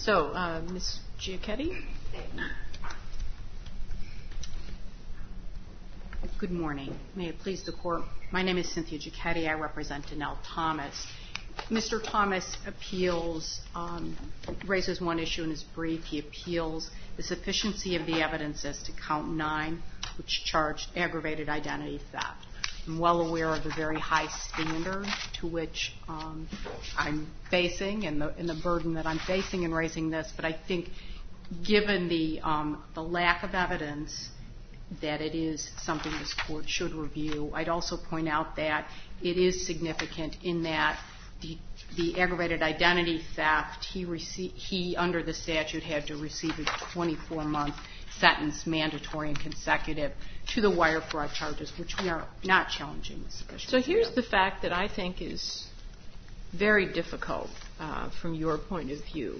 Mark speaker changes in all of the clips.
Speaker 1: So, Ms. Giacchetti?
Speaker 2: Good morning. May it please the Court. My name is Cynthia Giacchetti. I represent Donnell Thomas. Mr. Thomas raises one issue in his brief. He appeals the sufficiency of the evidence as to count 9, which charged aggravated identity theft. I'm well aware of the very high standard to which I'm facing and the burden that I'm facing in raising this, but I think given the lack of evidence that it is something this Court should review. I'd also point out that it is significant in that the aggravated identity theft, he under the statute had to receive a 24-month sentence, mandatory and consecutive, to the wire fraud charges, which we are not challenging.
Speaker 1: So here's the fact that I think is very difficult from your point of view.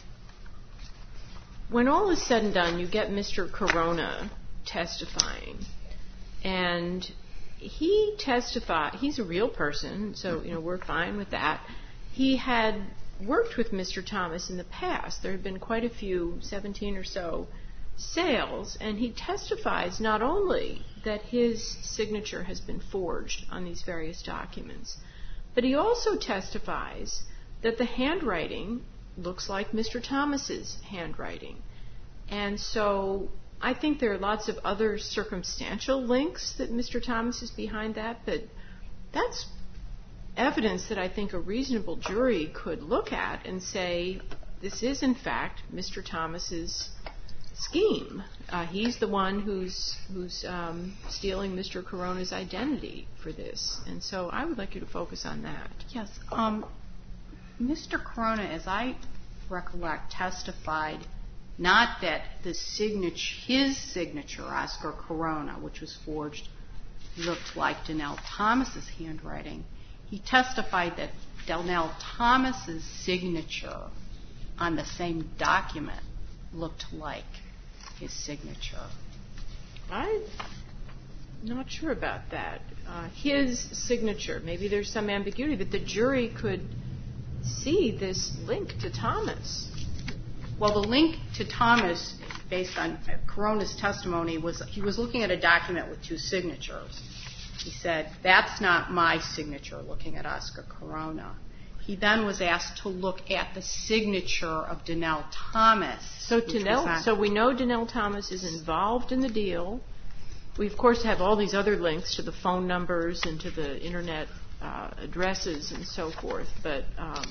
Speaker 1: When all is said and done, you get Mr. Corona testifying, and he testified. He's a real person, so we're fine with that. He had worked with Mr. Thomas in the past. There had been quite a few, 17 or so, sales, and he testifies not only that his signature has been forged on these various documents, but he also testifies that the handwriting looks like Mr. Thomas's handwriting. And so I think there are lots of other circumstantial links that Mr. Thomas is behind that, but that's evidence that I think a reasonable jury could look at and say, this is in fact Mr. Thomas's scheme. He's the one who's stealing Mr. Corona's identity for this. And so I would like you to focus on that.
Speaker 2: Yes. Mr. Corona, as I recollect, testified not that his signature, Oscar Corona, which was forged, looked like Donnell Thomas's handwriting. He testified that Donnell Thomas's signature on the same document looked like his signature.
Speaker 1: I'm not sure about that. His signature, maybe there's some ambiguity, but the jury could see this link to Thomas.
Speaker 2: Well, the link to Thomas, based on Corona's testimony, was he was looking at a document with 2 signatures. He said, that's not my signature, looking at Oscar Corona. He then was asked to look at the signature of Donnell Thomas.
Speaker 1: So we know Donnell Thomas is involved in the deal. We, of course, have all these other links to the phone numbers and to the Internet addresses and so forth, but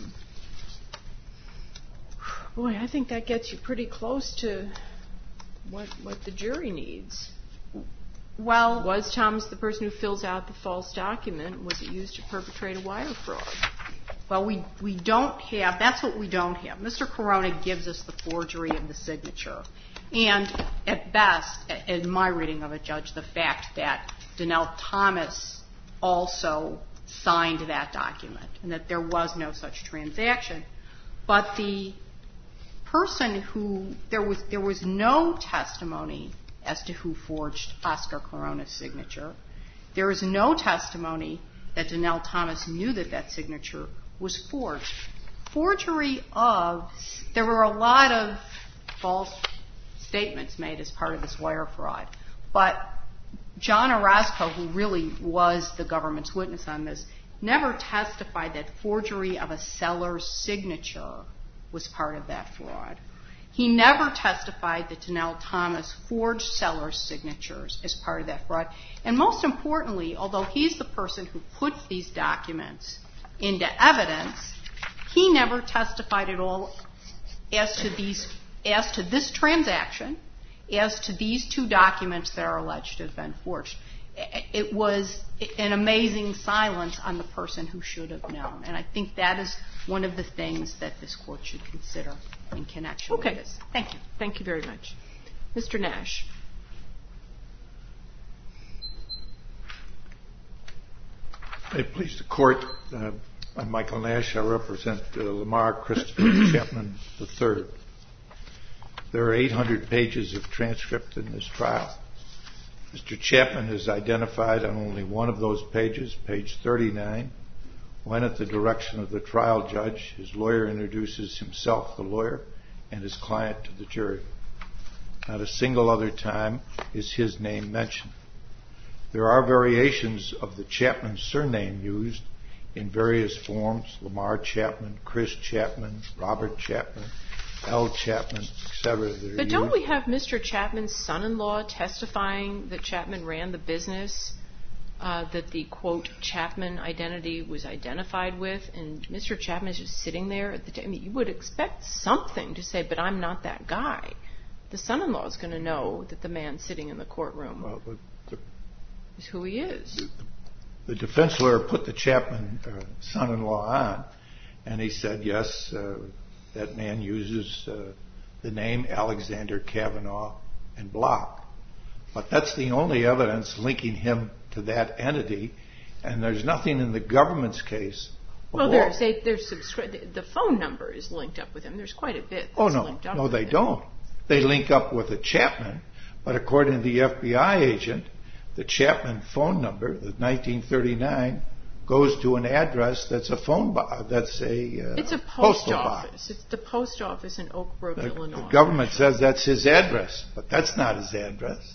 Speaker 1: boy, I think that gets you pretty close to what the jury needs.
Speaker 2: Well,
Speaker 1: was Thomas the person who fills out the false document? Was it used to perpetrate a wire fraud?
Speaker 2: Well, we don't have, that's what we don't have. Mr. Corona gives us the forgery of the signature. And at best, in my reading of it, Judge, the fact that Donnell Thomas also signed that document and that there was no such transaction. But the person who, there was no testimony as to who forged Oscar Corona's signature. There is no testimony that Donnell Thomas knew that that signature was forged. There were a lot of false statements made as part of this wire fraud. But John Orozco, who really was the government's witness on this, never testified that forgery of a seller's signature was part of that fraud. He never testified that Donnell Thomas forged sellers' signatures as part of that fraud. And most importantly, although he's the person who puts these documents into evidence, he never testified at all as to this transaction, as to these 2 documents that are alleged to have been forged. It was an amazing silence on the person who should have known. And I think that is one of the things that this Court should consider in connection with this.
Speaker 1: Thank you. Thank you very much. Mr. Nash.
Speaker 3: May it please the Court, I'm Michael Nash. I represent Lamar Christopher Chapman III. There are 800 pages of transcript in this trial. Mr. Chapman is identified on only one of those pages, page 39, when at the direction of the trial judge, his lawyer introduces himself, the lawyer, and his client to the jury. Not a single other time is his name mentioned. There are variations of the Chapman surname used in various forms: Lamar Chapman, Chris Chapman, Robert Chapman, L. Chapman, etc.
Speaker 1: But don't we have Mr. Chapman's son-in-law testifying that Chapman ran the business that the, quote, Chapman identity was identified with, and Mr. Chapman is just sitting there at the you would expect something to say, but I'm not that guy. The son-in-law is going to know that the man sitting in the courtroom is who he is.
Speaker 3: The defense lawyer put the Chapman son-in-law on, and he said, yes, that man uses the name Alexander Kavanaugh and Block. But that's the only evidence linking him to that entity, and there's nothing in the government's case.
Speaker 1: Well, the phone number is linked up with him. There's quite a bit that's linked up with him.
Speaker 3: No, they don't. They link up with a Chapman, but according to the FBI agent, the Chapman phone number, the 1939, goes to an address that's a
Speaker 1: it's a post office. It's the post office in Oak Brook, Illinois.
Speaker 3: The government says that's his address, but that's not his address.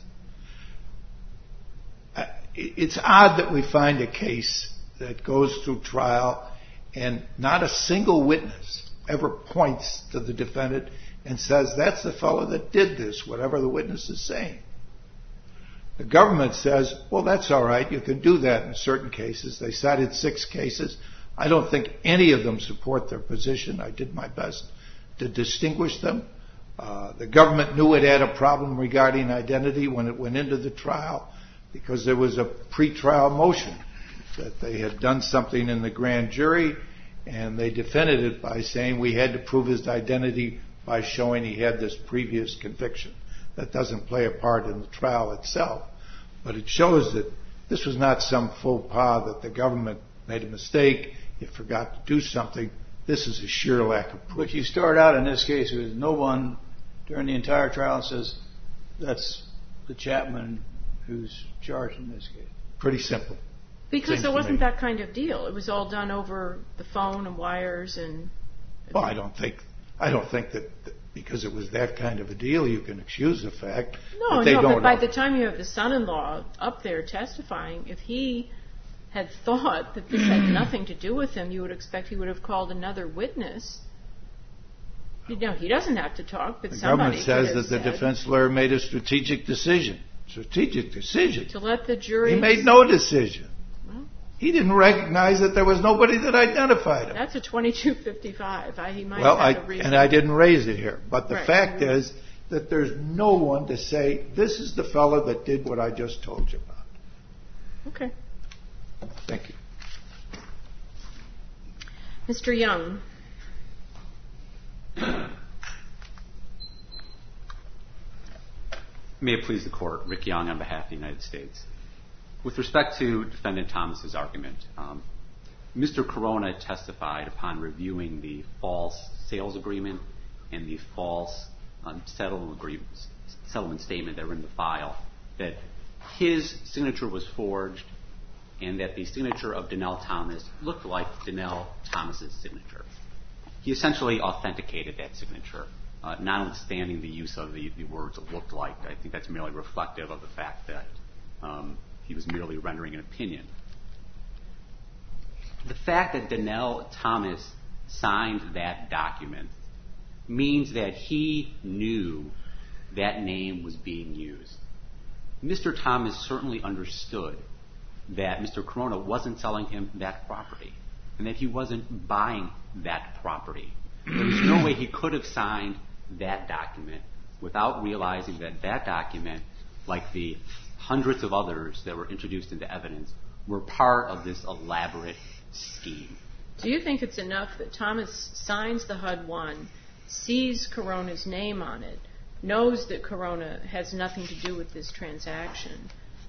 Speaker 3: It's odd that we find a case that goes through trial and not a single witness ever points to the defendant and says, that's the fellow that did this, whatever the witness is saying. The government says, well, that's all right, you can do that in certain cases. They cited 6 cases. I don't think any of them support their position. I did my best to distinguish them. The government knew it had a problem regarding identity when it went into the trial because there was a pretrial motion that they had done something in the grand jury, and they defended it by saying we had to prove his identity by showing he had this previous conviction. That doesn't play a part in the trial itself, but it shows that this was not some faux pas that the government made a mistake, it forgot to do something. This is a sheer lack of proof.
Speaker 4: But you start out in this case with no one during the entire trial says that's the Chapman who's charged in this case.
Speaker 3: Pretty simple.
Speaker 1: Because there wasn't that kind of deal. It was all done over the phone and wires and.
Speaker 3: Well, I don't think that because it was that kind of a deal, you can excuse the fact that they don't.
Speaker 1: But by the time you have the son-in-law up there testifying, if he had thought that this had nothing to do with him, you would expect he would have called another witness. He doesn't have to talk, but somebody could have said.
Speaker 3: The government says that the defense lawyer made a strategic decision. To
Speaker 1: let the jury.
Speaker 3: He made no decision. Well, he didn't recognize that there was nobody that identified him.
Speaker 1: That's a 2255. He might have a reason.
Speaker 3: And I didn't raise it here. But the fact is that there's no one to say, this is the fellow that did what I just told you about.
Speaker 1: Okay.
Speaker 3: Thank you.
Speaker 1: Mr. Young.
Speaker 5: May it please the Court, Rick Young on behalf of the United States. With respect to Defendant Thomas's argument, Mr. Corona testified upon reviewing the false sales agreement and the false settlement statement that were in the file that his signature was forged and that the signature of Donnell Thomas looked like Donnell Thomas's signature. He essentially authenticated that signature, notwithstanding the use of the words "it looked like." I think that's merely reflective of the fact that he was merely rendering an opinion. The fact that Donnell Thomas signed that document means that he knew that name was being used. Mr. Thomas certainly understood that Mr. Corona wasn't selling him that property and that he wasn't buying that property. There was no way he could have signed that document without realizing that that document, like the hundreds of others that were introduced into evidence, were part of this elaborate scheme.
Speaker 1: Do you think it's enough that Thomas signs the HUD-1, sees Corona's name on it, knows that Corona has nothing to do with this transaction?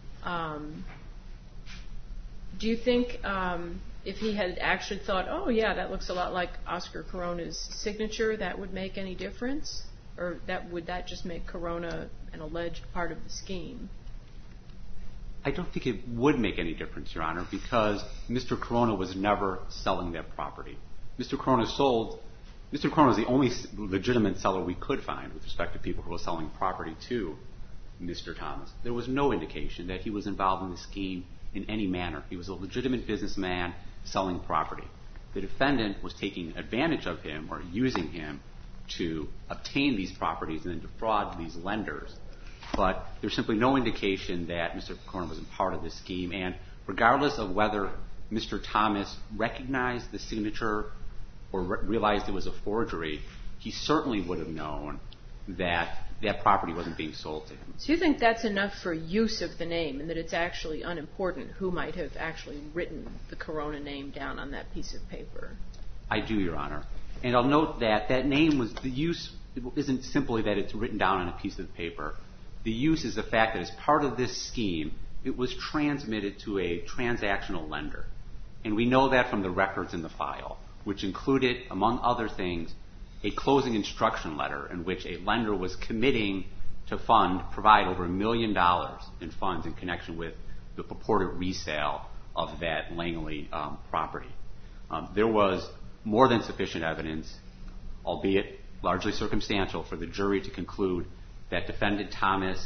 Speaker 1: Do you think if he had actually thought, oh yeah, that looks a lot like Oscar Corona's signature, that would make any difference? Or would that just make Corona an alleged part of the scheme?
Speaker 5: I don't think it would make any difference, Your Honor, because Mr. Corona was never selling that property. Mr. Corona sold Mr. Corona was the only legitimate seller we could find with respect to people who were selling property to Mr. Thomas. There was no indication that he was involved in the scheme in any manner. He was a legitimate businessman selling property. The defendant was taking advantage of him or using him to obtain these properties and then defraud these lenders. But there's simply no indication that Mr. Corona was a part of this scheme. And regardless of whether Mr. Thomas recognized the signature or realized it was a forgery, he certainly would have known that that property wasn't being sold to him.
Speaker 1: So you think that's enough for use of the name and that it's actually unimportant who might have actually written the Corona name down on that piece of paper?
Speaker 5: I do, Your Honor. And I'll note that that name was, the use isn't simply that it's written down on a piece of paper. The use is the fact that as part of this scheme, it was transmitted to a transactional lender. And we know that from the records in the file, which included, among other things, a closing instruction letter in which a lender was committing to provide over $1 million in funds in connection with the purported resale of that Langley property. There was more than sufficient evidence, albeit largely circumstantial, for the jury to conclude that Defendant Thomas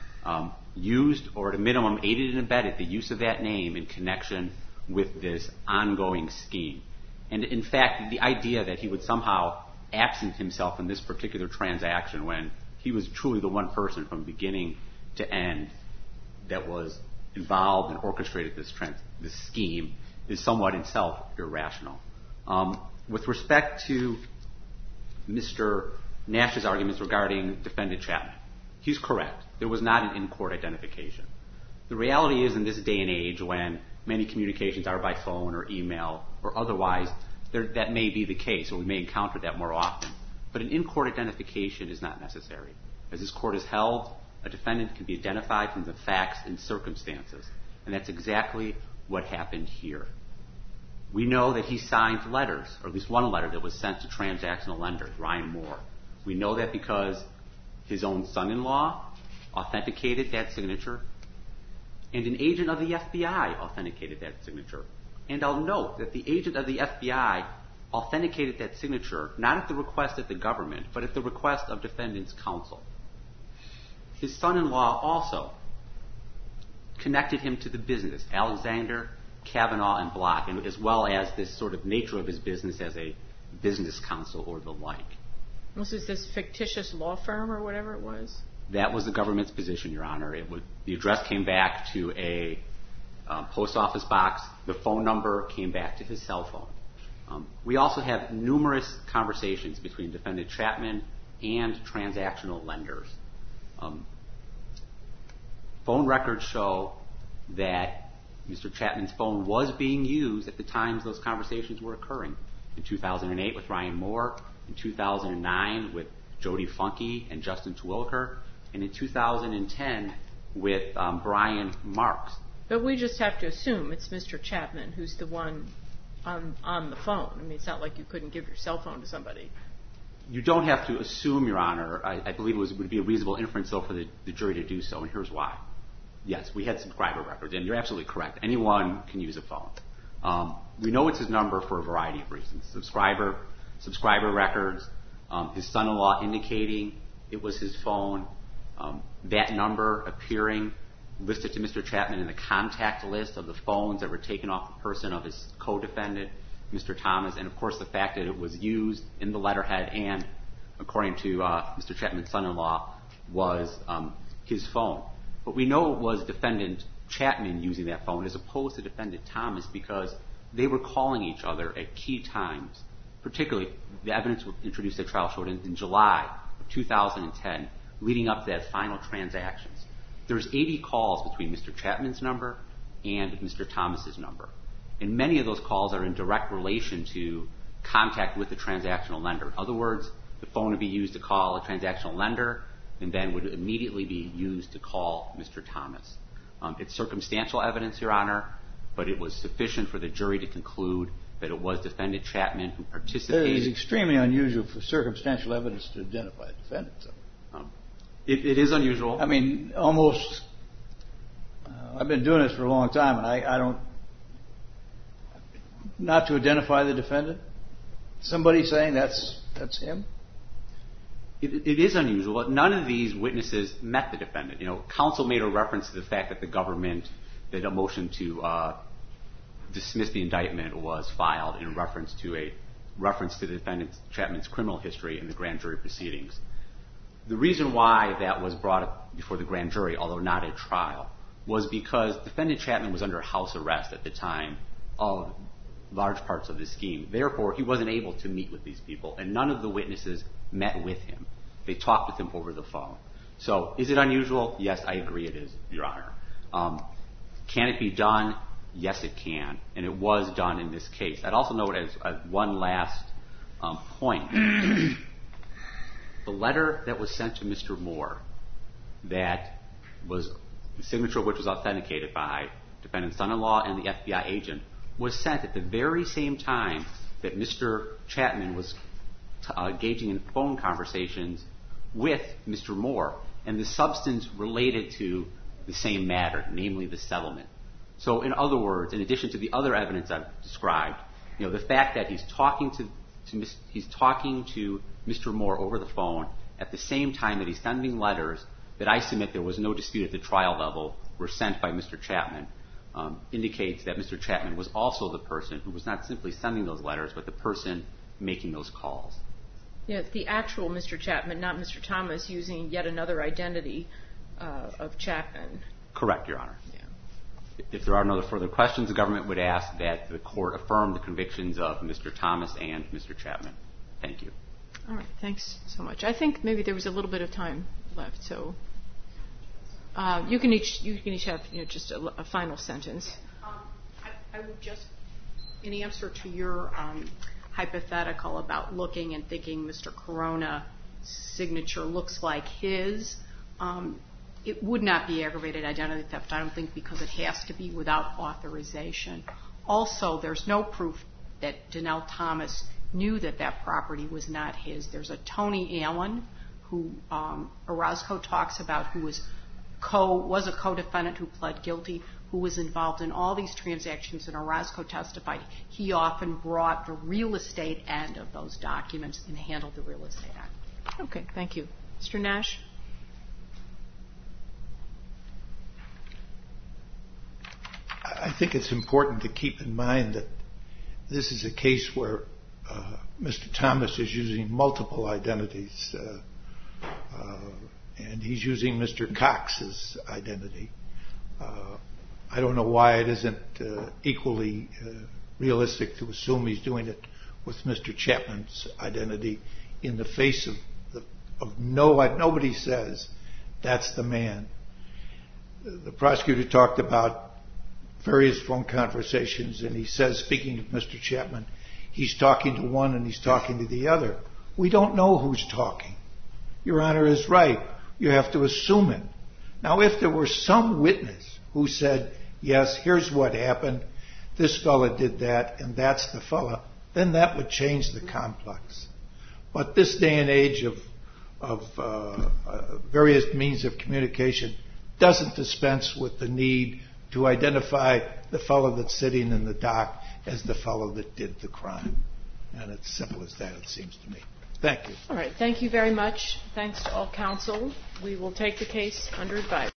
Speaker 5: used, or at a minimum aided and abetted, the use of that name in connection with this ongoing scheme. And in fact, the idea that he would somehow absent himself in this particular transaction when he was truly the one person from beginning to end that was involved and orchestrated this scheme is somewhat itself irrational. With respect to Mr. Nash's arguments regarding Defendant Chapman, he's correct. There was not an in-court identification. The reality is, in this day and age when many communications are by phone or email or otherwise, that may be the case, or we may encounter that more often. But an in-court identification is not necessary. As this court has held, a defendant can be identified from the facts and circumstances. And that's exactly what happened here. We know that he signed letters, or at least one letter that was sent to transactional lenders, Ryan Moore. We know that because his own son-in-law authenticated that signature, and an agent of the FBI authenticated that signature. And I'll note that the agent of the FBI authenticated that signature not at the request of the government, but at the request of defendant's counsel. His son-in-law also connected him to the business, Alexander, Kavanaugh, and Block, and as well as this sort of nature of his business as a business counsel or the like.
Speaker 1: Was this fictitious law firm or whatever it was?
Speaker 5: That was the government's position, Your Honor. The address came back to a post office box. The phone number came back to his cell phone. We also have numerous conversations between Defendant Chapman and transactional lenders. Phone records show that Mr. Chapman's phone was being used at the times those conversations were occurring. In 2008 with Ryan Moore, in 2009 with Jody Funke and Justin Twilker, and in 2010 with Brian Marks.
Speaker 1: But we just have to assume it's Mr. Chapman who's the one on the phone. I mean, it's not like you couldn't give your cell phone to somebody.
Speaker 5: You don't have to assume, Your Honor. I believe it would be a reasonable inference, though, for the jury to do so, and here's why. Yes, we had subscriber records, and you're absolutely correct. Anyone can use a phone. We know it's his number for a variety of reasons. Subscriber records, his son-in-law indicating it was his phone, that number appearing listed to Mr. Chapman in the contact list of the phones that were taken off the person of his co-defendant, Mr. Thomas, and of course the fact that it was used in the letterhead and, according to Mr. Chapman's son-in-law, was his phone. But we know it was Defendant Chapman using that phone as opposed to Defendant Thomas because they were calling each other at key times. Particularly, the evidence introduced at trial showed in July of 2010, leading up to that final transactions. There's 80 calls between Mr. Chapman's number and Mr. Thomas's number. And many of those calls are in direct relation to contact with the transactional lender. In other words, the phone would be used to call a transactional lender and then would immediately be used to call Mr. Thomas. It's circumstantial evidence, Your Honor, but it was sufficient for the jury to conclude that it was Defendant Chapman who participated.
Speaker 4: It is extremely unusual for circumstantial evidence to identify a defendant.
Speaker 5: It is unusual.
Speaker 4: I mean, almost. I've been doing this for a long time, and I don't. Not to identify the defendant. Somebody saying that's him?
Speaker 5: It is unusual, but none of these witnesses met the defendant. Counsel made a reference to the fact that the government, that a motion to dismiss the indictment was filed in reference to the defendant Chapman's criminal history in the grand jury proceedings. The reason why that was brought up before the grand jury, although not at trial, was because defendant Chapman was under house arrest at the time of large parts of the scheme. Therefore, he wasn't able to meet with these people, and none of the witnesses met with him. They talked with him over the phone. So, is it unusual? Yes, I agree it is, Your Honor. Can it be done? Yes, it can, and it was done in this case. I'd also note as one last point, the letter that was sent to Mr. Moore, that was the signature of which was authenticated by defendant's son-in-law and the FBI agent, was sent at the very same time that Mr. Chapman was engaging in phone conversations with Mr. Moore, and the substance related to the same matter, namely the settlement. So, in other words, in addition to the other evidence I've described, the fact that he's talking to Mr. Moore over the phone at the same time that he's sending letters that I submit there was no dispute at the trial level were sent by Mr. Chapman, indicates that Mr. Chapman was also the person who was not simply sending those letters, but the person making those calls.
Speaker 1: Yeah, the actual Mr. Chapman, not Mr. Thomas, using yet another identity of Chapman.
Speaker 5: Correct, Your Honor.
Speaker 1: Yeah.
Speaker 5: If there are no further questions, the government would ask that the court affirm the convictions of Mr. Thomas and Mr. Chapman. Thank you.
Speaker 1: All right, thanks so much. I think maybe there was a little bit of time left, so you can each have just a final sentence.
Speaker 2: I would just, in answer to your hypothetical about looking and thinking Mr. Corona's signature looks like his, it would not be aggravated identity theft, I don't think, because it has to be without authorization. Also, there's no proof that Donnell Thomas knew that property was not his. There's a Tony Allen who Orozco talks about, who was a co-defendant who pled guilty, who was involved in all these transactions, and Orozco testified he often brought the real estate end of those documents and handled the real estate end.
Speaker 1: Okay, thank you. Mr. Nash?
Speaker 3: I think it's important to keep in mind that this is a case where Mr. Thomas is using multiple identities, and he's using Mr. Cox's identity. I don't know why it isn't equally realistic to assume he's doing it with Mr. Chapman's identity in the face of nobody says that's the man. The prosecutor talked about various phone conversations, and he says, speaking of Mr. Chapman, he's talking to one and he's talking to the other. We don't know who's talking. Your Honor is right. You have to assume it. Now, if there were some witness who said, yes, here's what happened, this fella did that, and that's the fella, then that would change the complex. But this day and age of various means of communication doesn't dispense with the need to identify the fellow that's sitting in the dock as the fellow that did the crime. And it's simple as that, it seems to me. Thank you.
Speaker 1: All right, thank you very much. Thanks to all counsel. We will take the case under advice.